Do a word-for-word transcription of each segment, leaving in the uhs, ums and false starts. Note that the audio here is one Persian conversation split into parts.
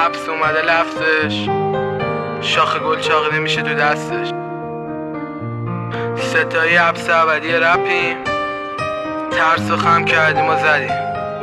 حبس اومده لفظش، شاخ گل چاقی نمیشه تو دستش. ستایی حبس ابدی رپیم، ترس و خم کردیم و زدیم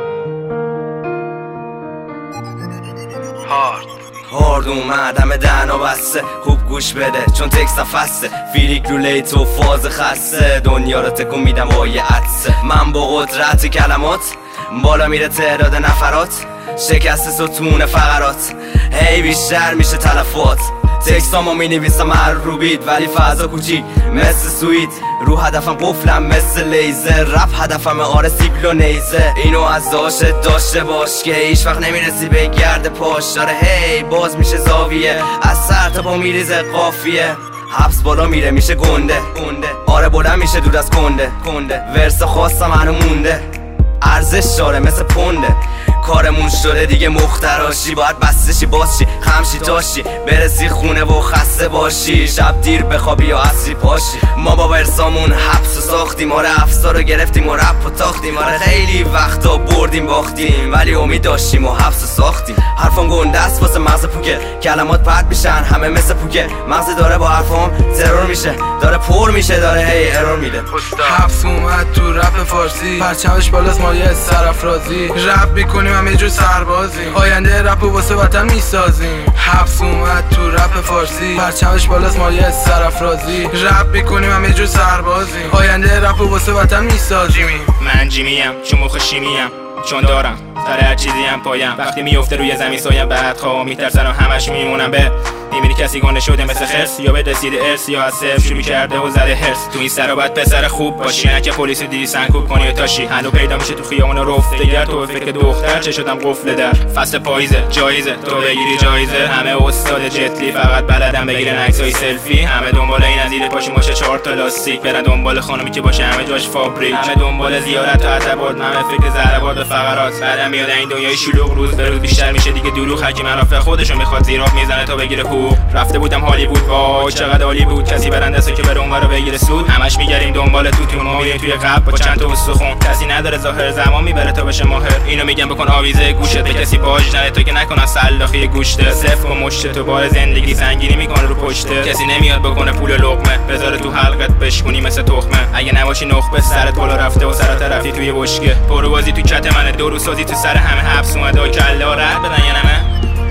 هارد هارد اومدم دهنا بسته، خوب گوش بده چون تکستم فسته. فیلیک رو لیت و فاز خسته، دنیا رو تکون میدم با یه عدسه. من با قدرت کلمات بالا میره تعداد نفرات، شکست ستون فقرات هی بیشتر میشه تلفات. تکستامو می نویسم هر رو بیت ولی فضا کوچیک مثل سویت. رو هدفم قفلم مثل لیزر، رپ هدفم آره سیبل و نیزه. اینو از داشت داشته باش که هیچ وقت نمیرسی به گرد پاش. داره هی باز میشه زاویه، از سر تا پا میریزه قافیه. حبس بالا میره میشه گنده گنده، آره بلند میشه دور از کنده کنده. ورس خواستم هنو مونده، ارزش داره مثل پونده. کارمون شده دیگه مختراشی، باید بستشی بازشی خمشی تاشی، برسی خونه و خسته باشی. شب دیر بخوابی یا عصری پاشی. ما با ورسامون حبس و ساختیم، آره افسار رو گرفتیم و رپ و تاختیم. آره خیلی وقتا بردیم باختیم ولی امید داشتیم و حبس و ساختیم. حرفام گنده است واسه مغز پوکه، کلمات پرت میشن همه مثل پوکه. مغز داره با حرفام ترور میشه، داره پر میشه داره هی ارور میده. حبس اومد تو رپ فارسی، پرچمش بالاست مایه سرافرازی. رپ میکنیم همه جور سربازی، آینده رپ واسه وطن میسازیم. حبس اومد تو رپ فارسی، پرچمش بالاست مایه سرافرازی. رپ میکنیم همه جور سربازی، آینده رپ واسه وطن میسازیم. من جیمیم چون مخ شیمیم، چون دارم سر هر چیزی هم پایم. وقتی میفته روی زمین سایم بعد خواه میترسن و همش میمونم به میبینی کسی گنده شده مثل خرس، یا به رسیده ارس یا از صفر شروع کرده و زده هرس. تو این سر باید پسر خوب باشی، نه که پلیس دیدی سنکوب کنی و تاشی. هنو پیدا میشه تو خیابون رفته گر تو فکر دختر چه شدم قفل در. فصل پاییزه جایزه تو بگیری جایزه، همه استاد جتلی فقط بلدن بگیرن عکسای سلفی. همه دنبال این ازیر پاشی ماشه چهار تا لاستیک، برن دنبال خانومی که باشه همه جاش فابریک. همه دنبال زیارت و عتبات، همه فکر ضربات و فقرات. بعدم میاد این دنیای شلوغ روز به روز بیشتر میشه دیگه دروغ. حکی منافع خودشو میخواد زیراب میزنه تا بگیره حقوق. رفته بودم هالیوود وای چقدر عالی بود، کسی برنده که بره اونورا بگیره سود. همش میگردیم دنبال توتون و میریم توی قبل با چند تا استخون. کسی نداره ظاهر زمان میبره تا بشه ماهر. اینو میگم بکن آویزه گوشت به کسی باج نره تو که نکنن سلاخی گوشته. صفر و مشت تو بار زندگی سنگینی میکنه رو پشته. کسی نمیاد بکنه پول لقمه بذاره تو حلقت بشکونی مثل تخمه. اگه نباشی نخبه سرت بالا رفته و سرت رفتی توی بشکه. برو بازی تو کت منه دو روز سازی تو سر همه. حبس اومده کله رد بدن یا نه.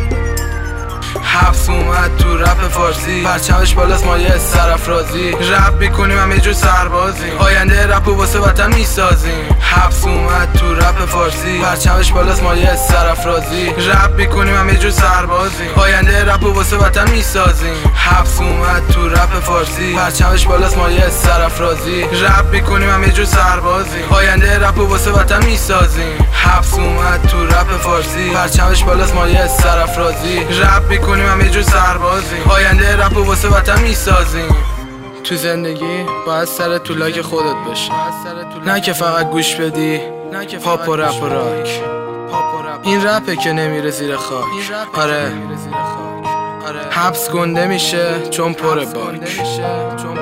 حبس اومد تو رپ فارسی، پرچمش بالاست مایه سرافرازی. رپ میکنیم همه جور سربازی، آینده رپ واسه وطن میسازیم. حبس اومد تو رپ فارسی، پرچمش بالاست مایه سرافرازی. رپ میکنیم همه جور سربازی، آینده رپ واسه وطن میسازیم. حبس اومد تو رپ فارسی، پرچمش بالاست مایه سرافرازی. رپ میکنیم همه جور سربازی، آینده رپ واسه وطن میسازیم. حبس اومد تو رپ فارسی، پرچمش بالاست مایه سرافرازی. رپ میکنیم همه جور سربازی، آینده رپ و واسه وطن میسازیم. تو زندگی باید سر تو لاک خودت بشه، نه که فقط گوش بدی پاپ و رپ و راک. این رپه که نمیره زیر خاک. آره حبس گنده میشه چون پر باک.